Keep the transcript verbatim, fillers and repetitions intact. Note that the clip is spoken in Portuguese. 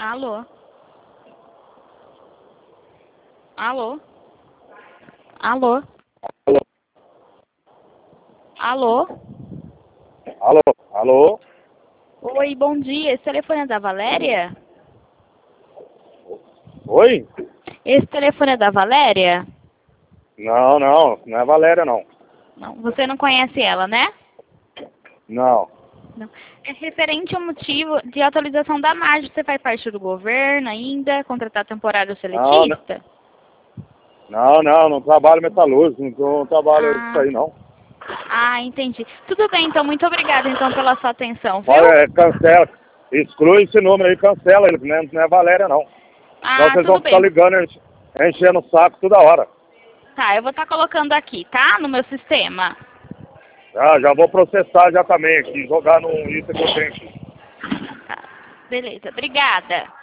Alô? Alô? Alô? Alô? Alô? Alô? Alô? Oi, bom dia. Esse telefone é da Valéria? Oi? Esse telefone é da Valéria? Não, não, não é Valéria, não. Não, você não conhece ela, né? Não. Não. É referente ao motivo de atualização da margem. Você faz parte do governo ainda, contratar temporário Não, não, seletista? não, não, não trabalho metalúrgico, não, não trabalho isso Ah, aí, não. ah, entendi. Tudo bem, então. Muito obrigada, então, pela sua atenção, viu? Olha, é, cancela, exclui esse número aí, cancela ele, não é, não é Valéria, não. Então Ah, vocês vão tudo ficar bem. ligando, enche- enchendo o saco toda hora. Tá, eu vou estar colocando aqui, tá? No meu sistema. Já, já vou processar já também aqui, jogar no isso que eu tenho aqui. Tá. Beleza, obrigada.